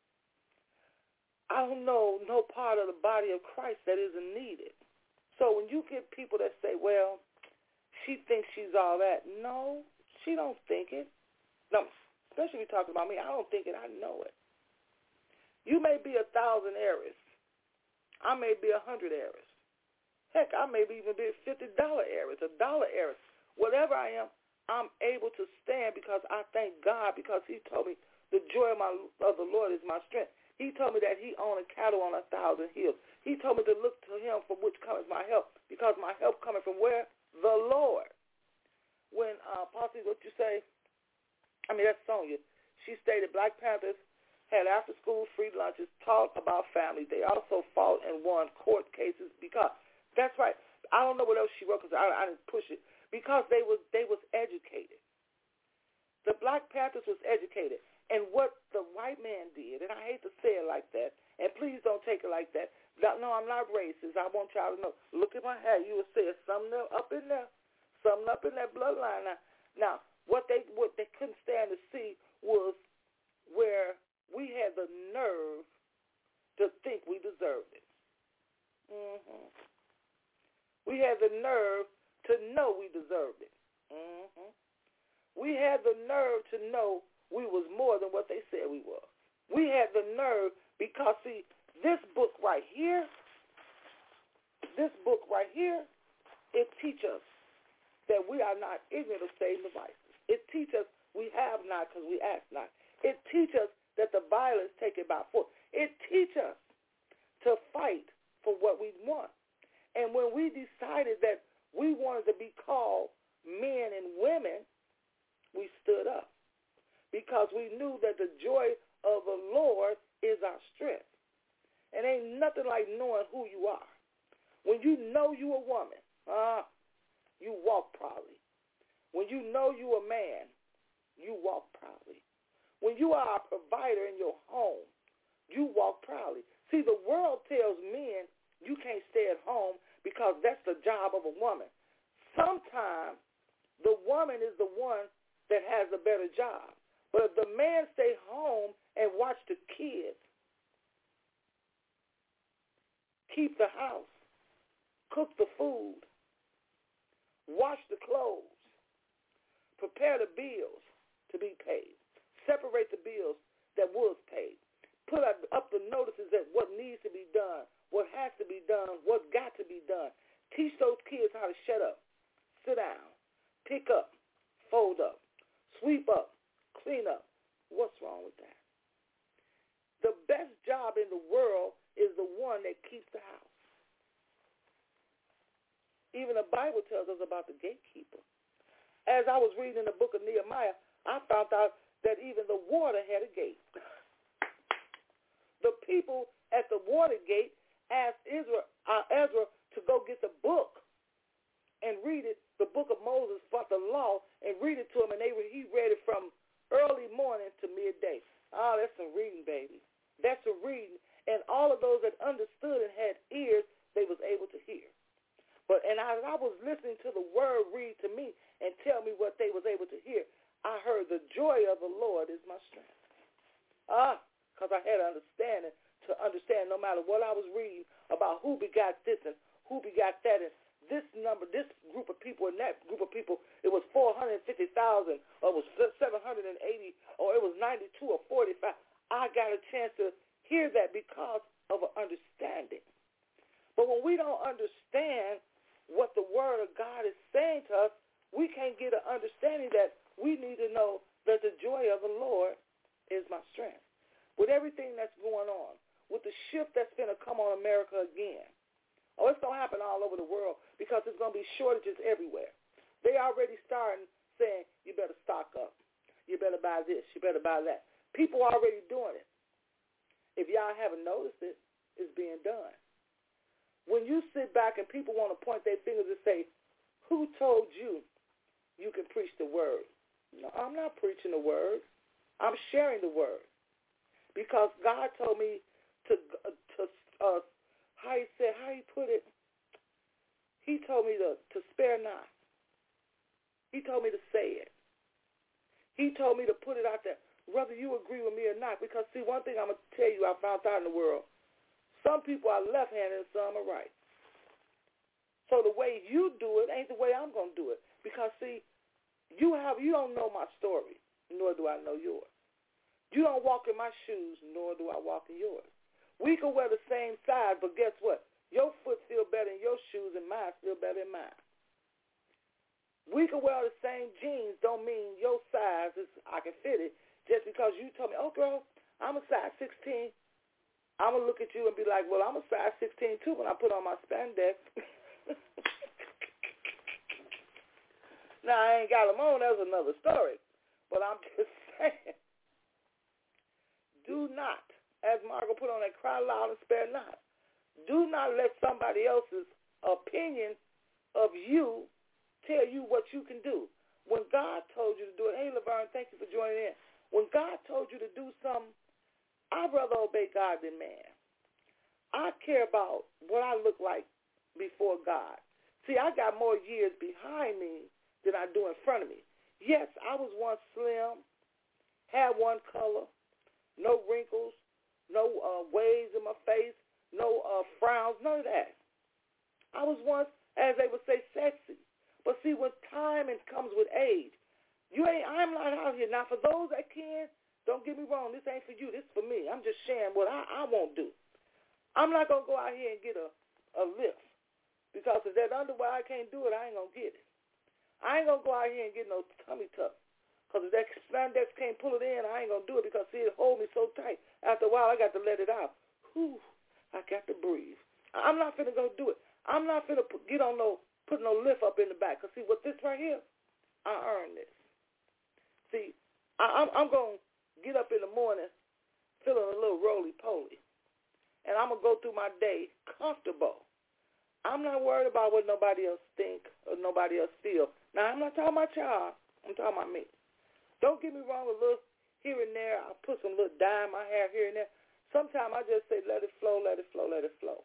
I don't know no part of the body of Christ that isn't needed. So when you get people that say, well, she thinks she's all that. No, she don't think it. No, especially if you're talking about me. I don't think it. I know it. You may be 1,000 heiress. I may be 100 heiress. Heck, I may even be a $50 heiress, $1 heiress. Whatever I am, I'm able to stand because I thank God, because he told me the joy of the Lord is my strength. He told me that he owned cattle on 1,000 hills. He told me to look to him from which cometh my help, because my help coming from where? The Lord. When, Posse, what you say? I mean, that's Sonia. She stated Black Panthers had after-school free lunches, taught about family. They also fought and won court cases because, that's right, I don't know what else she wrote because I didn't push it, because they was educated. The Black Panthers was educated. And what the white man did, and I hate to say it like that, and please don't take it like that. No, I'm not racist. I want y'all to know. Look at my hair. You will see something up in there, something up in that bloodline. Now, what they couldn't stand to see was where we had the nerve to think we deserved it. We had the nerve to know we deserved it. We had the nerve to know we was more than what they said we was. We had the nerve because, see, this book right here, it teaches us that we are not ignorant of Satan's devices. It teaches us we have not because we ask not. It teaches us that the violence taken by force. It teaches us to fight for what we want. And when we decided that we wanted to be called men and women, we stood up. Because we knew that the joy of the Lord is our strength. And ain't nothing like knowing who you are. When you know you a woman, you walk proudly. When you know you a man, you walk proudly. When you are a provider in your home, you walk proudly. See, the world tells men you can't stay at home because that's the job of a woman. Sometimes the woman is the one that has a better job. But if the man stay home and watch the kids, keep the house, cook the food, wash the clothes, prepare the bills to be paid, separate the bills that was paid, put up the notices that what needs to be done, what has to be done, what got to be done. Teach those kids how to shut up, sit down, pick up, fold up, sweep up, clean up. What's wrong with that? The best job in the world is the one that keeps the house. Even the Bible tells us about the gatekeeper. As I was reading the book of Nehemiah, I found out that even the water had a gate. The people at the water gate asked Ezra to go get the book and read it, the book of Moses, about the law, and read it to him, and he read it from early morning to midday. Oh, that's some reading, baby. That's some reading. And all of those that understood and had ears, they was able to hear. And as I was listening to the word read to me and tell me what they was able to hear, I heard the joy of the Lord is my strength. Because I had understanding to understand no matter what I was reading about who begot this and who begot that, and this number, this group of people and that group of people, it was 450,000, or it was 780, or it was 92 or 45. I got a chance to hear that because of an understanding. But when we don't understand what the word of God is saying to us, we can't get an understanding that we need to know that the joy of the Lord is my strength. With everything that's going on, with the shift that's going to come on America again, it's going to happen all over the world because there's going to be shortages everywhere. They already starting saying, you better stock up. You better buy this. You better buy that. People are already doing it. If y'all haven't noticed it, it's being done. When you sit back and people want to point their fingers and say, who told you you can preach the word? No, I'm not preaching the word. I'm sharing the word. because God told me to how he put it, he told me to spare not. He told me to say it. He told me to put it out there, whether you agree with me or not. Because, see, one thing I'm going to tell you I found out in the world, some people are left-handed and some are right. So the way you do it ain't the way I'm going to do it. Because, see, you don't know my story, nor do I know yours. You don't walk in my shoes, nor do I walk in yours. We can wear the same size, but guess what? Your foot feel better in your shoes and mine feel better in mine. We can wear the same jeans don't mean your size is I can fit it just because you told me, oh, girl, I'm a size 16. I'm going to look at you and be like, well, I'm a size 16 too when I put on my spandex. Now, I ain't got them on. That's another story. But I'm just saying, do not, as Margot put on that, cry loud and spare not. Do not let somebody else's opinion of you tell you what you can do. When God told you to do it, hey, Laverne, thank you for joining in. When God told you to do something, I'd rather obey God than man. I care about what I look like before God. See, I got more years behind me than I do in front of me. Yes, I was once slim, had one color, no wrinkles, no waves in my face, no frowns, none of that. I was once, as they would say, sexy. But see, when time comes with age, I'm not out here. Now, for those that can, don't get me wrong, this ain't for you, this is for me. I'm just sharing what I won't do. I'm not going to go out here and get a lift. Because if that underwear I can't do it, I ain't going to get it. I ain't going to go out here and get no tummy tuck. Because if that spandex can't pull it in, I ain't going to do it because, see, it hold me so tight. After a while, I got to let it out. Whew, I got to breathe. I'm not finna go do it. I'm not finna put no lift up in the back. Because, see, with this right here, I earned this. See, I'm going to get up in the morning feeling a little roly-poly. And I'm going to go through my day comfortable. I'm not worried about what nobody else think or nobody else feel. Now, I'm not talking about y'all. I'm talking about me. Don't get me wrong, a little here and there. I'll put some little dye in my hair here and there. Sometimes I just say, let it flow, let it flow, let it flow.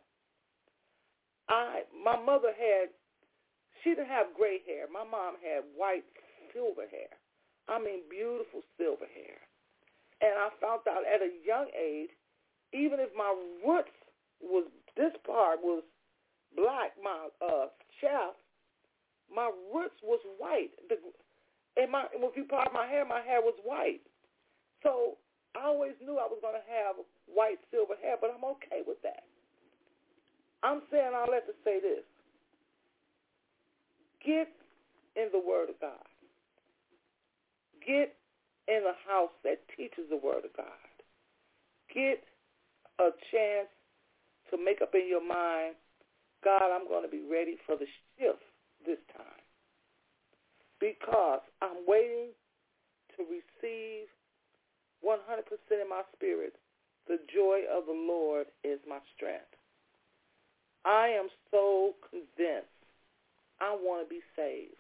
My mother she didn't have gray hair. My mom had white silver hair. I mean, beautiful silver hair. And I found out at a young age, even if my roots this part was black, my shaft, my roots was white. If you part my hair was white. So I always knew I was going to have white, silver hair, but I'm okay with that. I'm saying all that to say this. Get in the Word of God. Get in a house that teaches the Word of God. Get a chance to make up in your mind, God, I'm going to be ready for the shift this time. Because I'm waiting to receive 100% in my spirit, the joy of the Lord is my strength. I am so convinced I want to be saved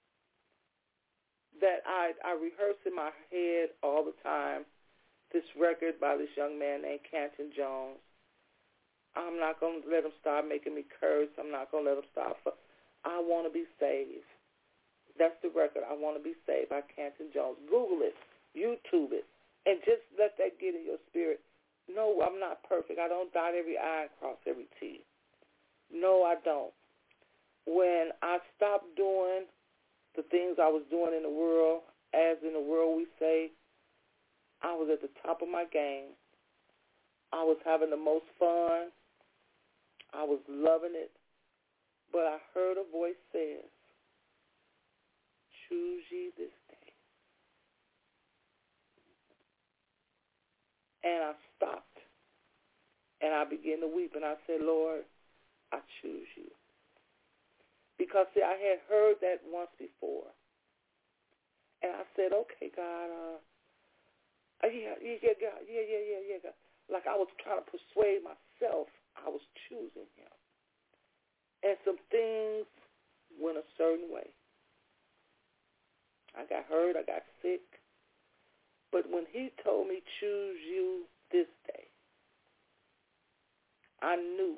that I rehearse in my head all the time this record by this young man named Canton Jones. I'm not going to let him start making me curse. I'm not going to let him start. I want to be saved. That's the record, I Want to Be Saved by Canton Jones. Google it, YouTube it, and just let that get in your spirit. No, I'm not perfect. I don't dot every I and cross every T. No, I don't. When I stopped doing the things I was doing in the world, as in the world we say, I was at the top of my game. I was having the most fun. I was loving it. But I heard a voice says, choose ye this day. And I stopped. And I began to weep. And I said, Lord, I choose you. Because, see, I had heard that once before. And I said, okay, God, yeah, God, yeah, God. Like I was trying to persuade myself I was choosing him. And some things went a certain way. I got hurt, I got sick. But when he told me choose you this day, I knew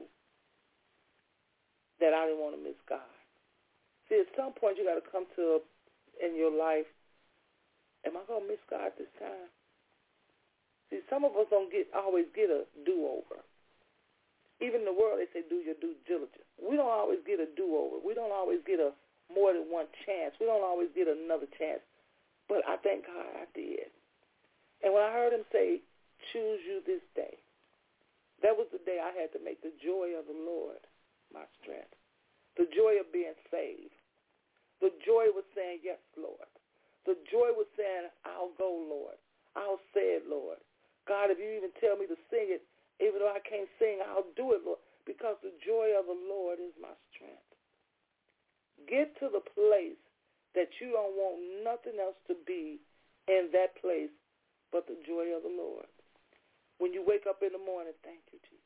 that I didn't want to miss God. See, at some point you got to come to in your life, am I going to miss God this time? See, some of us don't always get a do-over. Even in the world, they say do your due diligence. We don't always get a do-over. We don't always get a more than one chance. We don't always get another chance. But I thank God I did. And when I heard him say, choose you this day, that was the day I had to make the joy of the Lord my strength. The joy of being saved. The joy was saying, yes, Lord. The joy was saying, I'll go, Lord. I'll say it, Lord. God, if you even tell me to sing it, even though I can't sing, I'll do it, Lord, because the joy of the Lord is my strength. Get to the place that you don't want nothing else to be in that place but the joy of the Lord. When you wake up in the morning, thank you, Jesus.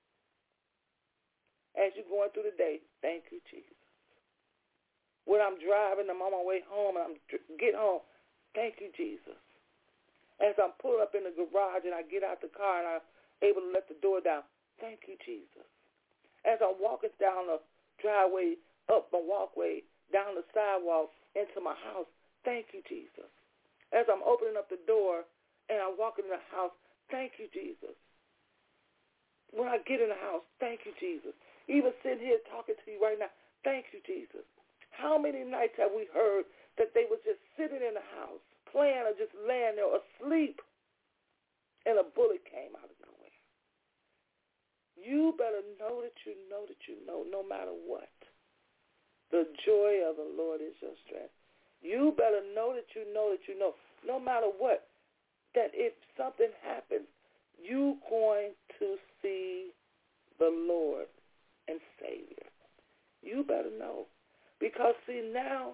As you're going through the day, thank you, Jesus. When I'm driving, I'm on my way home, and get home, thank you, Jesus. As I'm pulling up in the garage and I get out the car and I'm able to let the door down, thank you, Jesus. As I'm walking down the driveway, up my walkway, down the sidewalk, into my house, thank you, Jesus. As I'm opening up the door and I'm walking in the house, thank you, Jesus. When I get in the house, thank you, Jesus. Even sitting here talking to you right now, thank you, Jesus. How many nights have we heard that they were just sitting in the house, playing or just laying there asleep, and a bullet came out of nowhere? You better know that you know that you know, no matter what. The joy of the Lord is your strength. You better know that you know that you know, no matter what, that if something happens, you're going to see the Lord and Savior. You better know. Because, see, now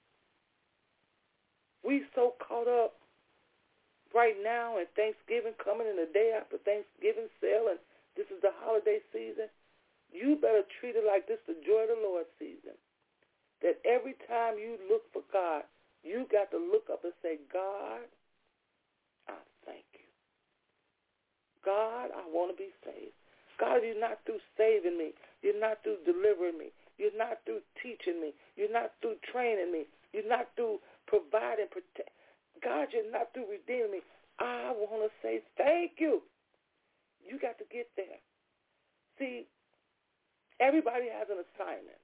we so caught up right now in Thanksgiving coming in the day after Thanksgiving sale, and this is the holiday season. You better treat it like this, the joy of the Lord season. That every time you look for God, you got to look up and say, God, I thank you. God, I want to be saved. God, you're not through saving me. You're not through delivering me. You're not through teaching me. You're not through training me. You're not through providing, protect. God, you're not through redeeming me. I want to say thank you. You got to get there. See, everybody has an assignment.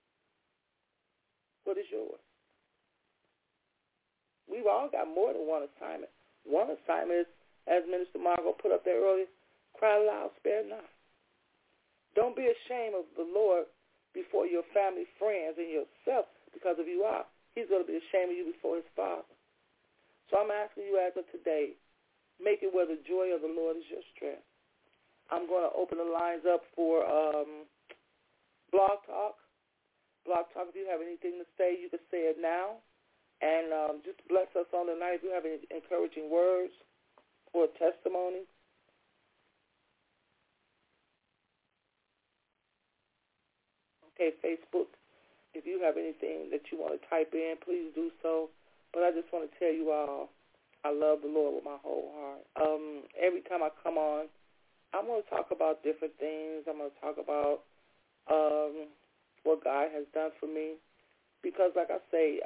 What is yours? We've all got more than one assignment. One assignment is, as Minister Margot put up there earlier, cry loud, spare not. Don't be ashamed of the Lord before your family, friends, and yourself, because if you are, he's going to be ashamed of you before his Father. So I'm asking you as of today, make it where the joy of the Lord is your strength. I'm going to open the lines up for Blog Talk. Blog Talk, if you have anything to say, you can say it now. And just bless us on the night if you have any encouraging words or testimony. Okay, Facebook, if you have anything that you want to type in, please do so. But I just want to tell you all, I love the Lord with my whole heart. Every time I come on, I'm going to talk about different things. I'm going to talk about what God has done for me. Because, like I say,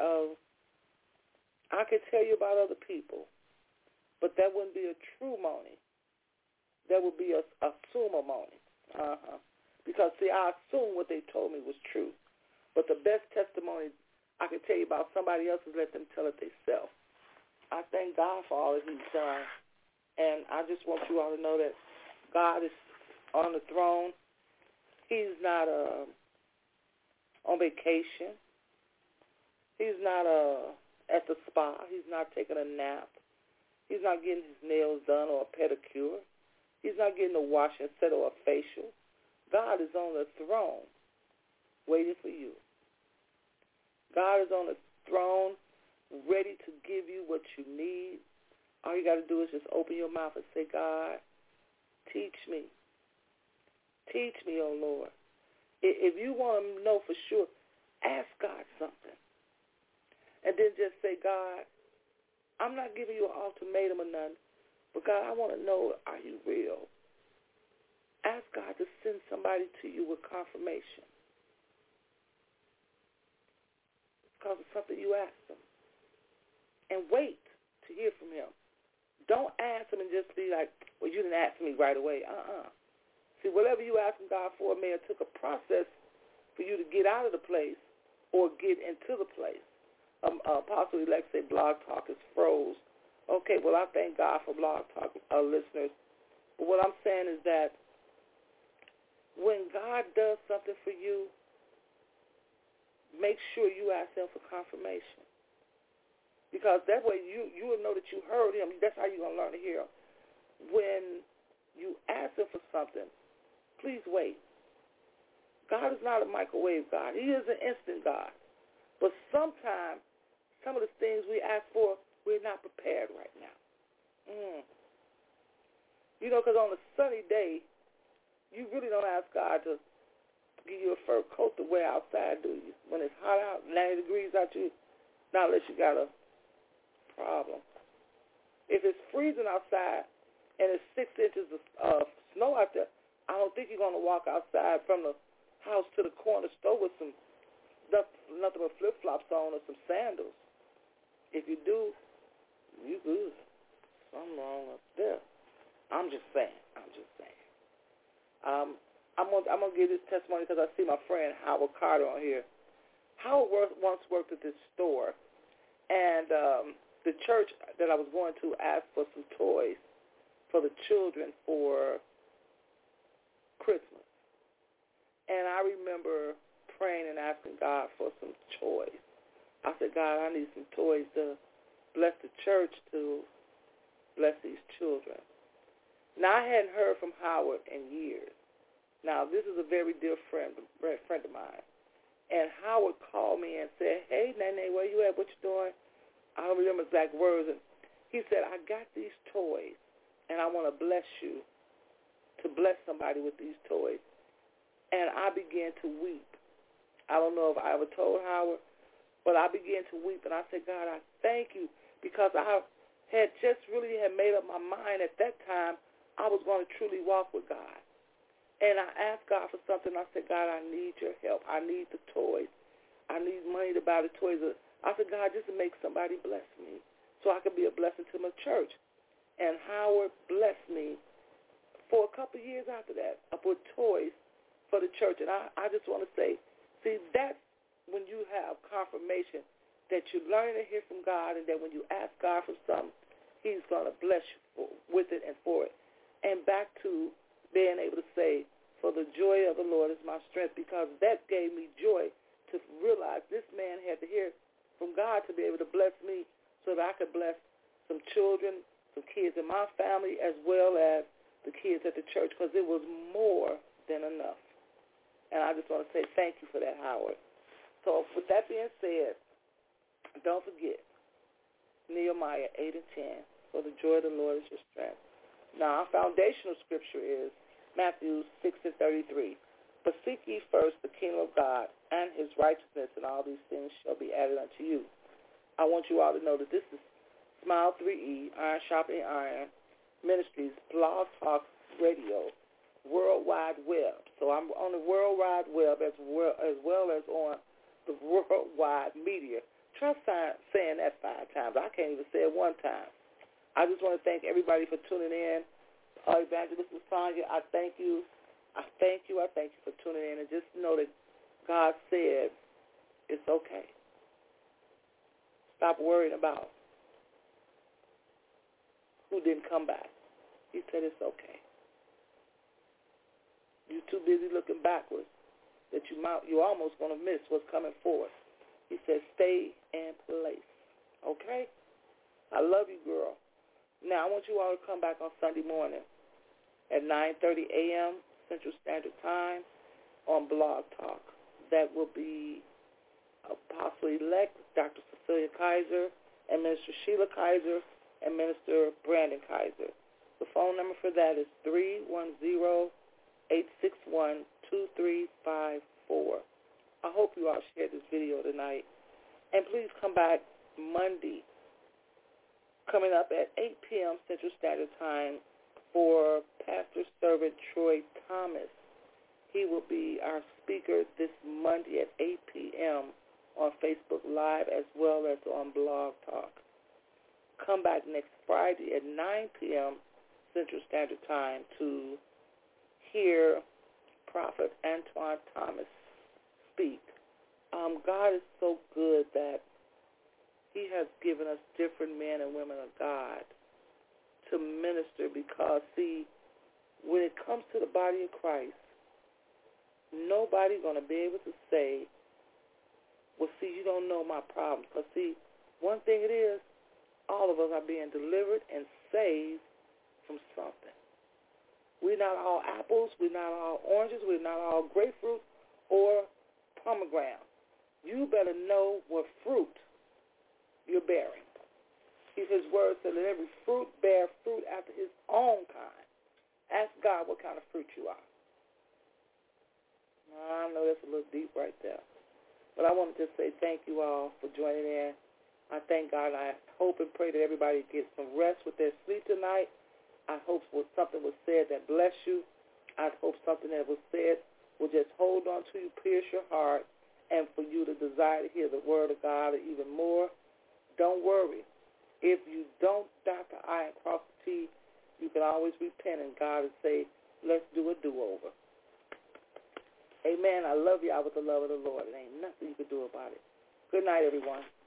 I could tell you about other people, but that wouldn't be a true money. That would be a assume-a-money. Because, see, I assumed what they told me was true. But the best testimony I could tell you about somebody else is let them tell it themselves. I thank God for all that he's done. And I just want you all to know that God is on the throne. He's not on vacation. He's not at the spa. He's not taking a nap. He's not getting his nails done or a pedicure. He's not getting a wash and set or a facial. God is on the throne waiting for you. God is on the throne ready to give you what you need. All you got to do is just open your mouth and say, God, teach me. Teach me, oh Lord. If you want to know for sure, ask God something. And then just say, God, I'm not giving you an ultimatum or nothing, But God, I want to know, are you real? Ask God to send somebody to you with confirmation. Because it's something you asked him. And wait to hear from him. Don't ask him and just be like, well, you didn't ask me right away. See, whatever you asking God for may have took a process for you to get out of the place or get into the place. Apostle Elect say Blog Talk is froze. Okay, well, I thank God for Blog Talk listeners. But what I'm saying is that when God does something for you, make sure you ask him for confirmation. Because that way you will know that you heard him. That's how you're going to learn to hear him. When you ask him for something, please wait. God is not a microwave God. He is an instant God. But sometimes, some of the things we ask for, we're not prepared right now. You know, because on a sunny day, you really don't ask God to give you a fur coat to wear outside, do you? When it's hot out, 90 degrees out, not unless you got a problem. If it's freezing outside and it's 6 inches of snow out there, I don't think you're going to walk outside from the house to the corner store with some nothing but flip-flops on or some sandals. If you do, you good. Something wrong up there. I'm just saying. I'm gonna give this testimony because I see my friend Howard Carter on here. Howard once worked at this store, and the church that I was going to asked for some toys for the children for Christmas. And I remember praying and asking God for some toys. I said, God, I need some toys to bless the church, to bless these children. Now, I hadn't heard from Howard in years. Now, this is a very dear friend of mine. And Howard called me and said, hey, Nene, where you at? What you doing? I don't remember exact words. And he said, I got these toys, and I want to bless you, to bless somebody with these toys. And I began to weep. I don't know if I ever told Howard, but I began to weep, and I said, God, I thank you, because I had just really made up my mind at that time I was going to truly walk with God. And I asked God for something. I said, God, I need your help. I need the toys. I need money to buy the toys. I said, God, just to make somebody bless me so I could be a blessing to my church. And Howard blessed me for a couple of years after that with toys for the church. And I just want to say, see, that's when you have confirmation that you're learning to hear from God, and that when you ask God for something, he's going to bless you with it and for it. And back to being able to say, for the joy of the Lord is my strength, because that gave me joy to realize this man had to hear from God to be able to bless me so that I could bless some children, some kids in my family, as well as the kids at the church, because it was more than enough. And I just want to say thank you for that, Howard. So with that being said, don't forget Nehemiah 8 and 10, for the joy of the Lord is your strength. Now, our foundational scripture is Matthew 6 and 33. But seek ye first the kingdom of God and his righteousness, and all these things shall be added unto you. I want you all to know that this is Smile 3E, Iron Sharpening Iron Ministries, Blog Talk Radio, World Wide Web. So I'm on the World Wide Web as well as on the Worldwide Media. Try saying that 5 times. I can't even say it 1 time. I just want to thank everybody for tuning in. Evangelist Lasagna, I thank you. I thank you for tuning in. And just know that God said it's okay. Stop worrying about who didn't come back. He said it's okay. You're too busy looking backwards that you're almost going to miss what's coming forward. He said stay in place. Okay? I love you, girl. Now, I want you all to come back on Sunday morning at 9:30 a.m. Central Standard Time on Blog Talk. That will be Apostle-elect Dr. Cecilia Kaiser and Minister Sheila Kaiser and Minister Brandon Kaiser. The phone number for that is 310-861-2354. I hope you all share this video tonight. And please come back Monday. coming up at 8 p.m. Central Standard Time for Pastor Servant Troy Thomas. He will be our speaker this Monday at 8 p.m. on Facebook Live as well as on Blog Talk. Come back next Friday at 9 p.m. Central Standard Time to hear Prophet Antoine Thomas speak. God is so good that he has given us different men and women of God to minister because, see, when it comes to the body of Christ, nobody's going to be able to say, well, see, you don't know my problems. Because, see, one thing it is, all of us are being delivered and saved from something. We're not all apples. We're not all oranges. We're not all grapefruit or pomegranate. You better know what fruit you're bearing. His word said, let every fruit bear fruit after his own kind. Ask God what kind of fruit you are. I know that's a little deep right there. But I want to just say thank you all for joining in. I thank God. I hope and pray that everybody gets some rest with their sleep tonight. I hope something was said that bless you. I hope something that was said will just hold on to you, pierce your heart, and for you to desire to hear the word of God even more. Don't worry. If you don't dot the I and cross the T, you can always repent and God will say, let's do a do-over. Amen. I love y'all with the love of the Lord. There ain't nothing you can do about it. Good night, everyone.